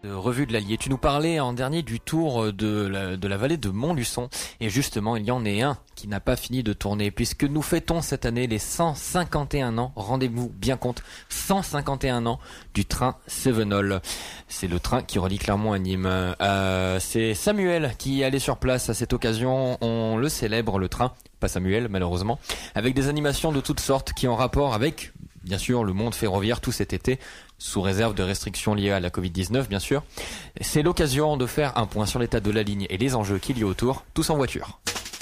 De Revue de l'Allier. Tu nous parlais en dernier du tour de la vallée de Montluçon. Et justement, il y en est un qui n'a pas fini de tourner puisque nous fêtons cette année les 151 ans, rendez-vous bien compte, 151 ans du train Cévenol. C'est le train qui relie Clermont à Nîmes. C'est Samuel qui allait sur place à cette occasion. On le célèbre, le train. Pas Samuel, malheureusement. Avec des animations de toutes sortes qui ont rapport avec, bien sûr, le monde ferroviaire tout cet été, sous réserve de restrictions liées à la Covid-19, bien sûr. C'est l'occasion de faire un point sur l'état de la ligne et les enjeux qu'il y a autour, tous en voiture.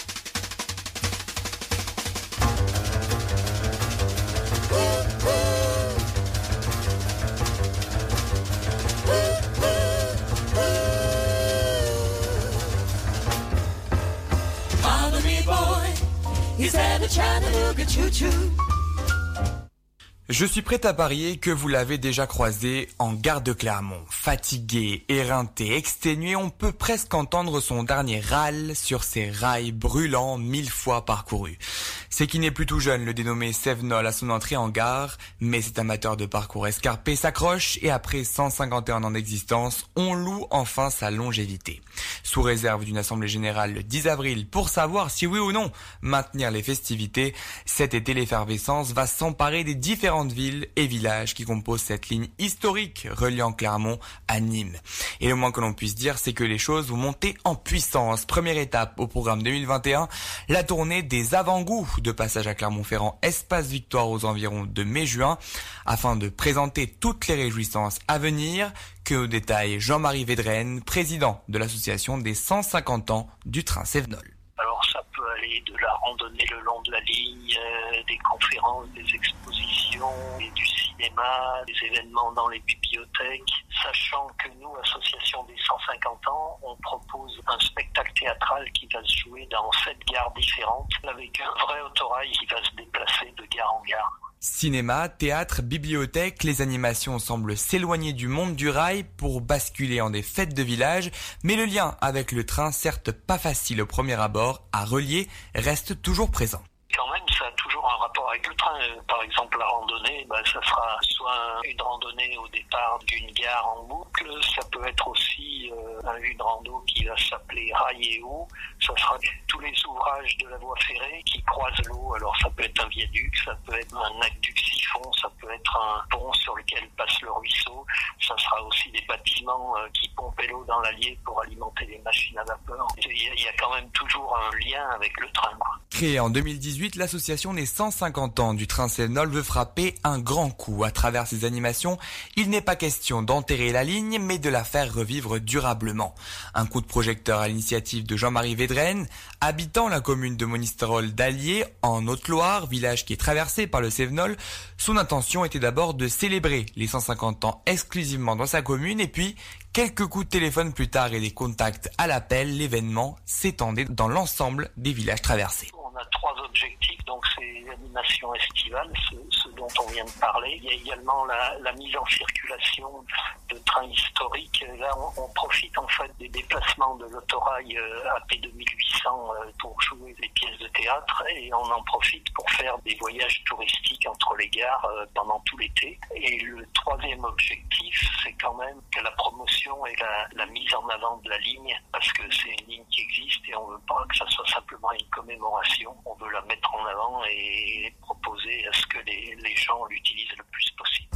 Je suis prêt à parier que vous l'avez déjà croisé en gare de Clermont. Fatigué, éreinté, exténué, on peut presque entendre son dernier râle sur ses rails brûlants 1000 fois parcourus. C'est qu'il n'est plus tout jeune, le dénommé Cévenol à son entrée en gare, mais cet amateur de parcours escarpé s'accroche et après 151 ans d'existence, on loue enfin sa longévité. Sous réserve d'une assemblée générale le 10 avril pour savoir si oui ou non maintenir les festivités, cet été l'effervescence va s'emparer des différentes villes et villages qui composent cette ligne historique reliant Clermont à Nîmes. Et le moins que l'on puisse dire, c'est que les choses vont monter en puissance. Première étape au programme 2021, la tournée des avant-goûts de passage à Clermont-Ferrand, espace Victoire aux environs de mai-juin, afin de présenter toutes les réjouissances à venir, que au détail Jean-Marie Védrenne, président de l'association des 150 ans du train Cévenol. Alors ça peut aller de la randonnée le long de la ligne, des conférences, des expositions, et du cinéma, des événements dans les bibliothèques. Sachant que nous, association des 150 ans, on propose un spectacle théâtral qui va se jouer dans 7 gares différentes, avec un vrai autorail qui va se déplacer de gare en gare. Cinéma, théâtre, bibliothèque, les animations semblent s'éloigner du monde du rail pour basculer en des fêtes de village, mais le lien avec le train, certes pas facile au premier abord, à relier, reste toujours présent. Quand même, ça a toujours un rapport avec le train. Par exemple, la randonnée, ça sera soit une randonnée au départ d'une gare en boucle, ça peut être aussi une rando qui va s'appeler Rail et Eau. Ça sera tous les ouvrages de la voie ferrée qui croisent l'eau. Alors ça peut être un viaduc, ça peut être un aqueduc siphon, ça peut être un pont sur lequel passe le ruisseau. Ça sera aussi des bâtiments qui pompaient l'eau dans l'Allier pour alimenter les machines à vapeur. Il y a quand même toujours un lien avec le train, quoi. Créée en 2018, l'association des 150 ans du train Cévenol veut frapper un grand coup. À travers ses animations, il n'est pas question d'enterrer la ligne, mais de la faire revivre durablement. Un coup de projecteur à l'initiative de Jean-Marie Védrenne, habitant la commune de Monistrol d'Allier, en Haute-Loire, village qui est traversé par le Cévenol. Son intention était d'abord de célébrer les 150 ans exclusivement dans sa commune, et puis quelques coups de téléphone plus tard et des contacts à l'appel, l'événement s'étendait dans l'ensemble des villages traversés. On a 3 objectifs, donc c'est l'animation estivale, ce dont on vient de parler. Il y a également la mise en circulation de trains historiques. Là, on profite en fait des déplacements de l'autorail AP 2800 pour jouer des pièces de théâtre, et on en profite pour faire des voyages touristiques entre les gares pendant tout l'été. Et le 3e objectif, c'est quand même que la promotion et la mise en avant de la ligne, parce que c'est une ligne qui existe et on veut pas que ça soit simplement une commémoration. On veut la mettre en avant et proposer à ce que les gens l'utilisent le plus possible.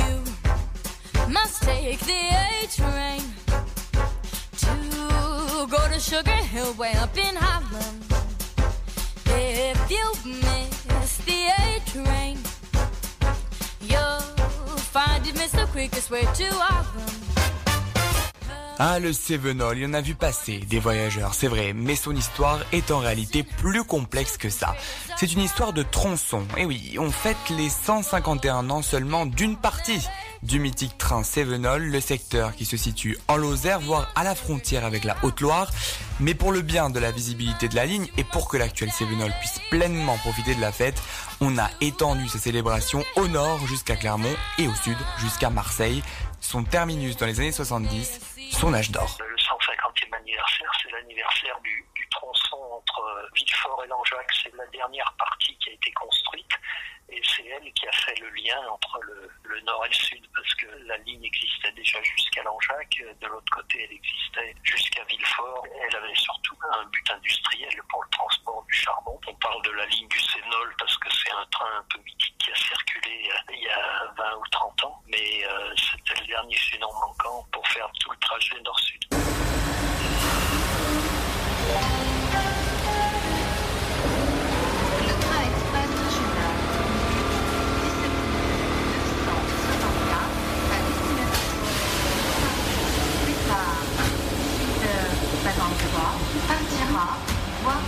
You must take the A train to go to Sugar Hill way up in Harlem. If you miss the A train, you'll find it miss the quickest way to Harlem. Ah, le Cévenol, il en a vu passer des voyageurs, c'est vrai, mais son histoire est en réalité plus complexe que ça. C'est une histoire de tronçon. Et oui, on fête les 151 ans seulement d'une partie du mythique train Cévenol, le secteur qui se situe en Lozère, voire à la frontière avec la Haute-Loire. Mais pour le bien de la visibilité de la ligne et pour que l'actuel Cévenol puisse pleinement profiter de la fête, on a étendu ces célébrations au nord jusqu'à Clermont et au sud jusqu'à Marseille. Son terminus dans les années 70, son âge d'or. Le 150e anniversaire, c'est l'anniversaire du tronçon entre Villefort et Langeac. C'est la dernière partie qui a été construite. Et c'est elle qui a fait le lien entre le nord et le sud, parce que la ligne existait déjà jusqu'à Langeac, de l'autre côté elle existait jusqu'à Villefort. Elle avait surtout un but industriel pour le transport du charbon. On parle de la ligne du Cévenol parce que c'est un train un peu mythique qui a circulé il y a 20 ou 30 ans, mais c'était le dernier chaînon manquant pour faire tout le trajet nord-sud. Partira, voie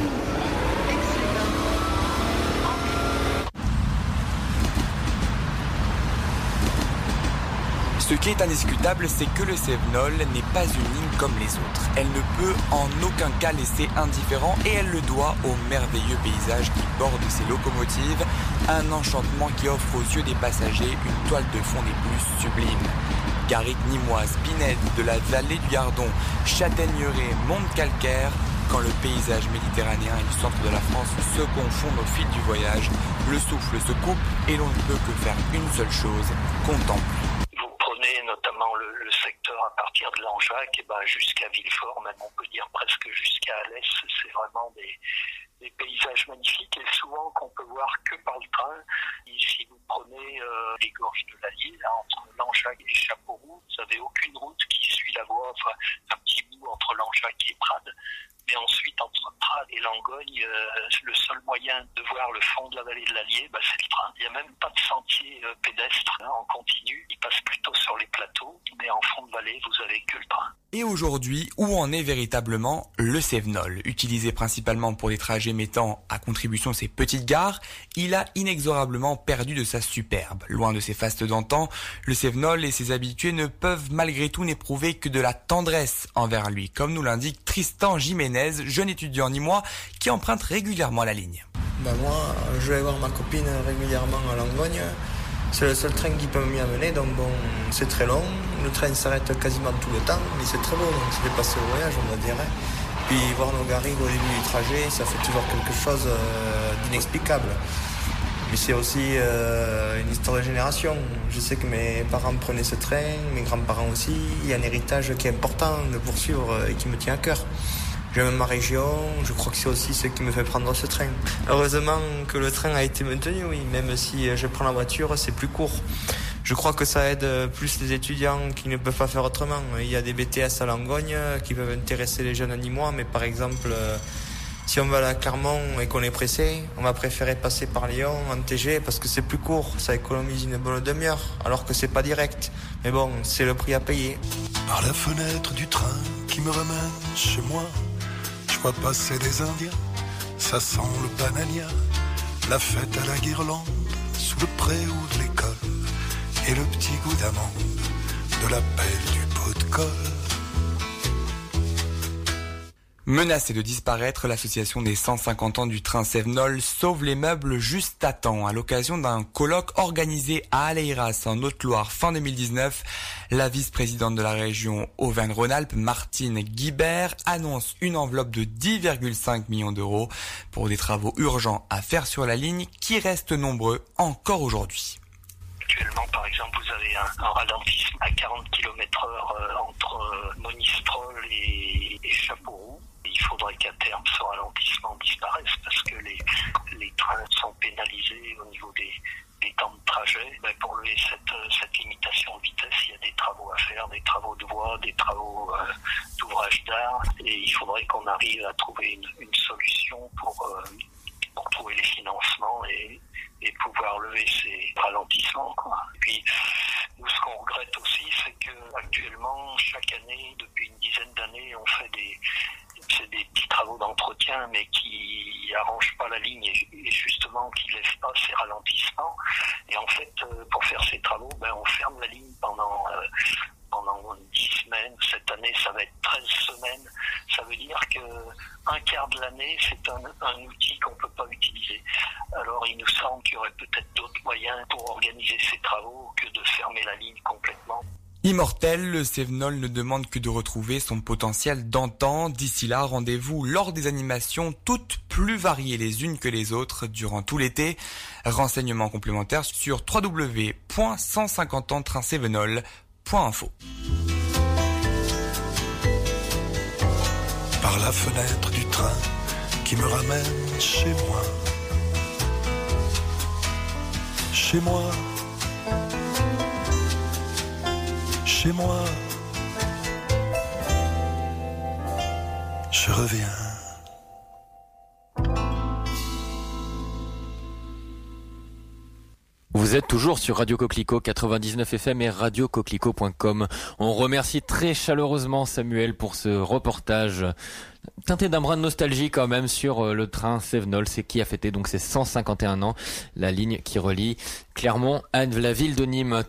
Ce qui est indiscutable, c'est que le Cévenol n'est pas une ligne comme les autres. Elle ne peut en aucun cas laisser indifférent et elle le doit aux merveilleux paysages qui bordent ses locomotives, un enchantement qui offre aux yeux des passagers une toile de fond des plus sublimes. Garrigue, Nîmoise, Pinède, de la vallée du Gardon, Châtaigneraie, Monte-Calcaire, quand le paysage méditerranéen et du centre de la France se confondent au fil du voyage, le souffle se coupe et l'on ne peut que faire une seule chose, contempler. Vous prenez notamment le secteur à partir de Langeac jusqu'à Villefort, même on peut dire presque jusqu'à Alès, c'est vraiment des paysages magnifiques et souvent qu'on peut voir que par le train. Et si vous prenez les gorges de l'Allier, là, entre Langeac et Chapauroux, vous n'avez aucune route qui suit la voie, enfin un petit bout entre Langeac et Prades. Mais ensuite, entre Prades et Langogne, le seul moyen de voir le fond de la vallée de l'Allier, c'est le train. Il n'y a même pas de sentier pédestre en continu. Il passe plutôt sur les plateaux, mais en fond de vallée, vous avez que le train. Et aujourd'hui, où en est véritablement le Cévenol? Utilisé principalement pour des trajets mettant à contribution ces petites gares, il a inexorablement perdu de sa superbe. Loin de ses fastes d'antan, le Cévenol et ses habitués ne peuvent malgré tout n'éprouver que de la tendresse envers lui, comme nous l'indique Tristan Jiménez, jeune étudiant nîmois qui emprunte régulièrement la ligne. Moi, je vais voir ma copine régulièrement à Langogne. C'est le seul train qui peut m'y amener, donc bon, c'est très long. Le train s'arrête quasiment tout le temps, mais c'est très beau, donc c'est dépassé le voyage, on va dire. Puis voir nos garrigues au début du trajet, ça fait toujours quelque chose d'inexplicable. Mais c'est aussi une histoire de génération. Je sais que mes parents prenaient ce train, mes grands-parents aussi. Il y a un héritage qui est important de poursuivre et qui me tient à cœur. J'aime ma région, je crois que c'est aussi ce qui me fait prendre ce train. Heureusement que le train a été maintenu, oui, même si je prends la voiture, c'est plus court. Je crois que ça aide plus les étudiants qui ne peuvent pas faire autrement. Il y a des BTS à Langogne qui peuvent intéresser les jeunes nîmois, mais par exemple, si on va à Clermont et qu'on est pressé, on va préférer passer par Lyon en TG parce que c'est plus court, ça économise une bonne demi-heure, alors que c'est pas direct. Mais bon, c'est le prix à payer. Par la fenêtre du train qui me ramène chez moi, je vois passer des Indiens, ça sent le banania, la fête à la guirlande, sous le préau de l'école, et le petit goût d'amande, de la pelle du pot de colle. Menacée de disparaître, l'association des 150 ans du train Cévenol sauve les meubles juste à temps. À l'occasion d'un colloque organisé à Aleiras en Haute-Loire fin 2019, la vice-présidente de la région Auvergne-Rhône-Alpes, Martine Guibert, annonce une enveloppe de 10,5 millions d'euros pour des travaux urgents à faire sur la ligne qui restent nombreux encore aujourd'hui. Actuellement, par exemple, vous avez un ralentissement à 40 km/h entre Monistrol et Chapauroux. Il faudrait qu'à terme, ce ralentissement disparaisse parce que les trains sont pénalisés au niveau des temps de trajet. Pour lever cette limitation de vitesse, il y a des travaux à faire, des travaux de voie, des travaux d'ouvrage d'art. Et il faudrait qu'on arrive à trouver une solution pour trouver les financements et pouvoir lever ces ralentissements, quoi. Et puis, nous, ce qu'on regrette aussi, c'est que actuellement, chaque année, depuis une dizaine d'années, on fait des petits travaux d'entretien, mais qui arrangent pas la ligne et justement qui lèvent pas ces ralentissements. Et en fait, pour faire ces travaux, on ferme la ligne pendant 10 semaines. Cette année, ça va être 13 semaines. Ça veut dire que un quart de l'année, c'est un outil qu'on peut pas utiliser. Alors, il nous semble qu'il y aurait peut-être d'autres moyens pour organiser ces travaux que de fermer la ligne complètement. Immortel, le Cévenol ne demande que de retrouver son potentiel d'antan. D'ici là, rendez-vous lors des animations toutes plus variées les unes que les autres durant tout l'été. Renseignements complémentaires sur www.150anttraincevenol.info. Par la fenêtre du train qui me ramène chez moi. Chez moi. Chez moi, je reviens. Vous êtes toujours sur Radio Coquelicot 99 FM et radiocoquelicot.com. On remercie très chaleureusement Samuel pour ce reportage teinté d'un brin de nostalgie quand même sur le train Cévenol, c'est qui a fêté donc ses 151 ans, la ligne qui relie Clermont à la ville de Nîmes.